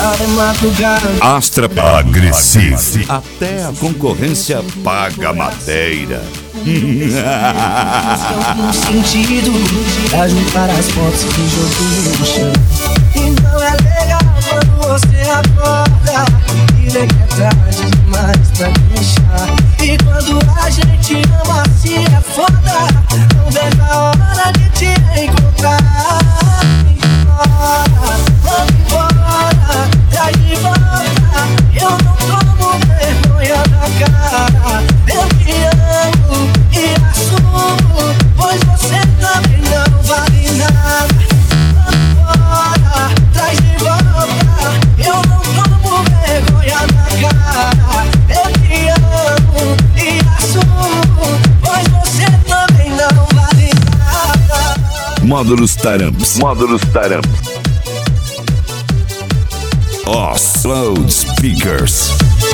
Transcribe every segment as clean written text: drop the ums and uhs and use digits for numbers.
Astra agressivo. Até a concorrência paga madeira. No sentido pra juntar as fotos que joguei no chão. E não é legal quando você acorda e vê que é tarde demais pra deixar. E quando a gente ama assim é foda, não vejo a hora de te encontrar. Vamos embora, traz de volta. Eu não tomo vergonha na cara. Eu te amo e assumo, pois você também não vale nada. Vamos embora, traz de volta. Eu não tomo vergonha na cara. Eu te amo e assumo, pois você também não vale nada. Módulos Taramps. Os Loudspeakers.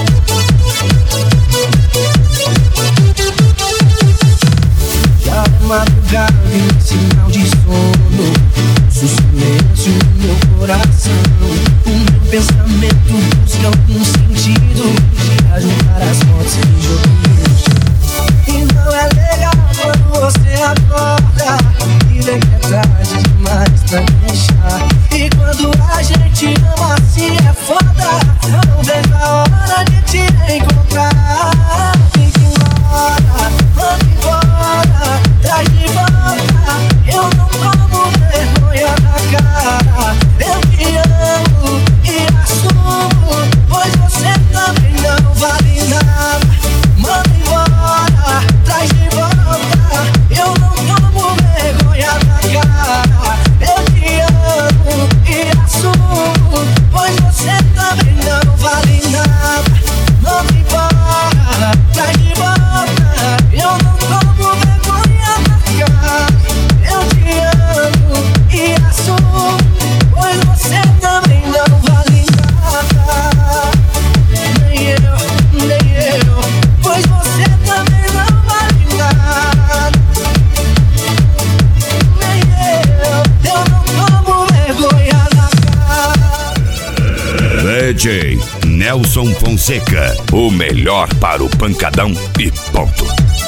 Já é madrugada e sinal de sono. Silêncio no meu coração. O meu pensamento busca algum sentido pra juntar as fotos que joguei no chão. E não é legal quando você acorda e vê que é tarde demais pra deixar. E quando a gente ama assim é foda, não vejo a hora de te encontrar. Fique embora, vamos embora, traz de volta. Eu não tomo vergonha na cara. Eu te amo e assumo, pois você também não vale nada. Manda embora, traz de volta. Eu não tomo vergonha na cara. Eu te amo e assumo, pois você também não vale nada. Manda embora, traz de volta. Eu não tomo vergonha na cara. Eu te amo e assumo, pois você também não vale nada. Nem eu, pois você também não vale nada. Nem eu não tomo vergonha na cara. DJ Nelson Fonseca. O melhor para o pancadão e ponto.